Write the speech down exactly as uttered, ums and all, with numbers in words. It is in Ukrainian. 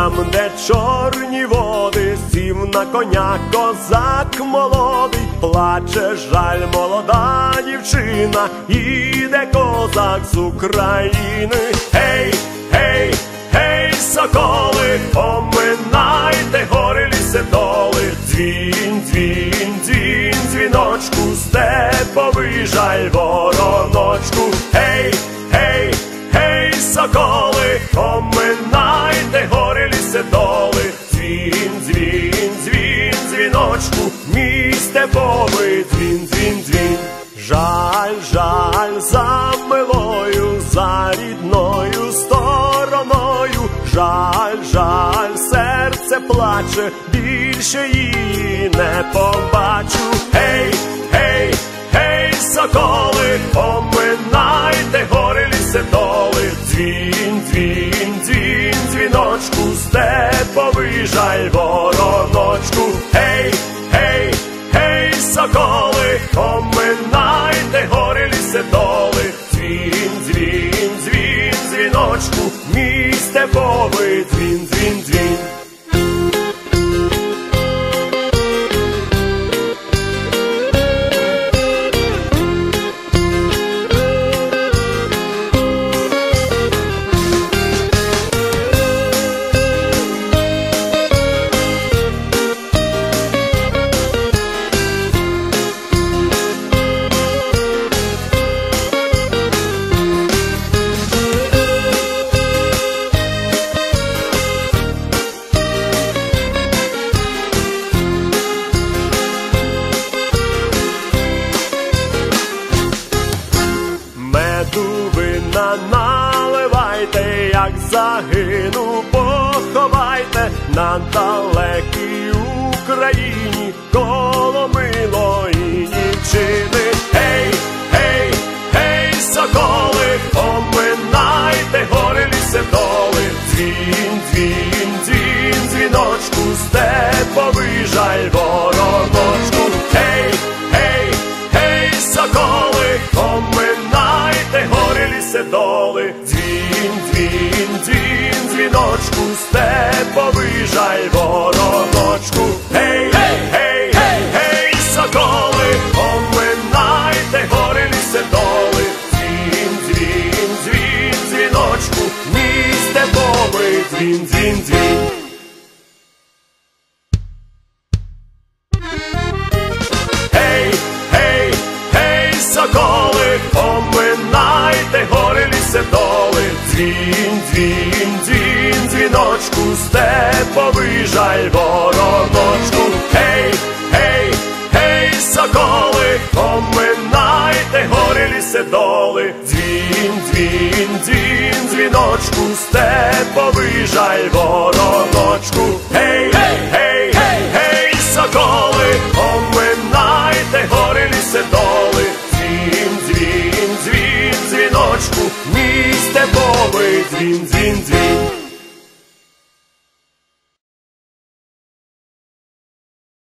Там, де чорні води, сів на коня козак молодий. Плаче жаль молода дівчина, іде козак з України. Гей, гей, гей, соколи, оминайте гори, ліси, доли. Дзвін, дзвін, дзвін, дзвіночку, степовий жаль вороночку. Гей, гей, гей, соколи, оминайте гори, ліси, доли. Дзвін, дзвін, дзвін, дзвіночку, мій степовий дзвін, дзвін, дзвін. Жаль, жаль за милою, за рідною стороною. Жаль, жаль, серце плаче, більше її не побачу. Гей, гей, гей, соколи, оминайте гори, ліси, доли. Дзвін, дзвін, дзвін, дзвіночку, степовий жаль вороночку. Гей, гей, гей, соколи, оминайте гори, ліси, доли. Дзвін, дзвін, дзвін, дзвіночку, мій степовий дзвін, дзвін, дзвін. Вина наливайте, як загину, поховайте на далекій Україні коло милої дівчини. Гей, гей, гей, соколи, оминайте гори, ліси, доли. Дзвін, дзвін, дзвін, дзвіночку, степовий жаль вороночку. Гей, гей, гей, соколи, оминайте гори, ліси, доли. Дзвін, дзвін, дзвін, дзвіночку, степовий жаль вороночку. Гей, гей, гей, гей, гей, соколи, оминайте гори, ліси, доли. Дзвін, дзвін, дзвін, дзвіночку, мій степовий дзвін, дзвін, дзвін. Гей, гей, гей, соколи, оминайте гори, ліси, доли. Дзвін, дзвін, дзвін, дзвіночку, степовий жаль вороночку. Гей, гей, гей, соколи, оминайте гори, ліси, доли. Дзвін, дзвін, дзвін, дзвіночку, степовий жаль вороночку. Гей, гей, гей, гей, гей, соколи, оминайте гори, ліси, доли. Дзвін, дзвін, дзвін, дзвіночку, мій степовий дзвін, дзвін, дзвін.